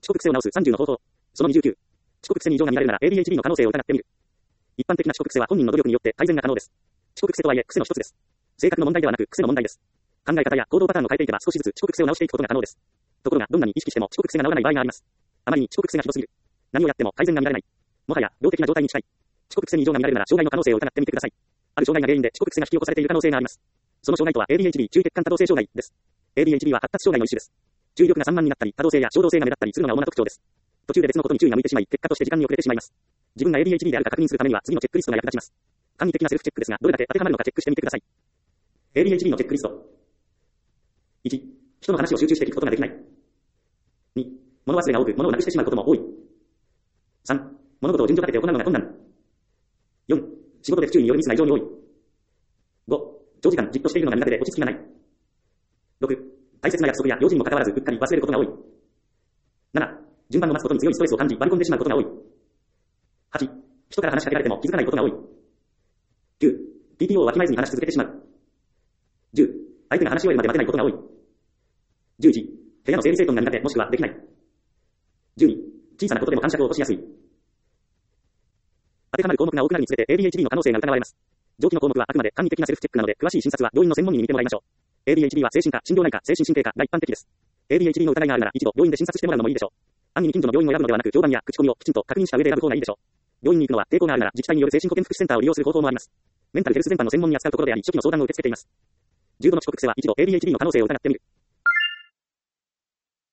遅刻癖を直す30の方法。その29。遅刻癖に異常が見られるなら ADHD の可能性を疑ってみる。一般的な遅刻癖は本人の努力によって改善が可能です。遅刻癖とはいえ癖の一つです。性格の問題ではなく癖の問題です。考え方や行動パターンを変えていけば少しずつ遅刻癖を直していくことが可能です。ところがどんなに意識しても遅刻癖が直らない場合があります。あまりに遅刻癖がひどすぎる。何をやっても改善が見られない。もはや病的な状態に近い。遅刻癖に異常が見られるなら障害の可能性を疑ってみてください。ある障害が原因で遅刻癖が引き起こされている可能性があります。その障害とは ADHD 注意欠陥多動性障害です。ADHD は発達障害の一種です。注意力が散漫になったり、多動性や衝動性が目立ったりするのが主な特徴です。途中で別のことに注意が向いてしまい、結果として時間に遅れてしまいます。自分が ADHD であるか確認するためには次のチェックリストが役立ちます。簡易的なセルフチェックですが、どれだけ当てはまるのかチェックしてみてください。ADHD のチェックリスト。1、人の話を集中して聞くことができない。2、物忘れが多く、物をなくしてしまうことも多い。3、物事を順序立てて行うのが困難。4、仕事で不注意によるミスが異常に多い。5、長時間じっとしているのが苦手で落ち着きがない。6、大切な約束や用事にもかかわらずうっかり忘れることが多い。7、順番を待つことに強いストレスを感じ割り込んでしまうことが多い。8、人から話しかけられても気づかないことが多い。9、TPO をわきまえずに話し続けてしまう。10、相手が話し終えるまで待てないことが多い。11、部屋の整理整頓が苦手もしくはできない。12、小さなことでも感触を起こしやすい。当てはまる項目が多くなるにつれて ADHD の可能性が疑われます。上記の項目はあくまで簡易的なセルフチェックなので詳しい診察は病院の専門医に見てもらいましょう。ADHD は精神科、心療内科、精神神経科が一般的です。ADHD の疑いがあるなら一度病院で診察してもらうのもいいでしょう。暗易に近所の病院を選ぶのではなく評判や口コミをきちんと確認した上で選ぶ方がいいでしょう。病院に行くのは抵抗があるなら自治体による精神保健福祉センターを利用する方法もあります。メンタルヘルス全般の専門に扱うところであり初期の相談を受け付けています。重度の遅刻癖は一度 ADHD の可能性を疑ってみる。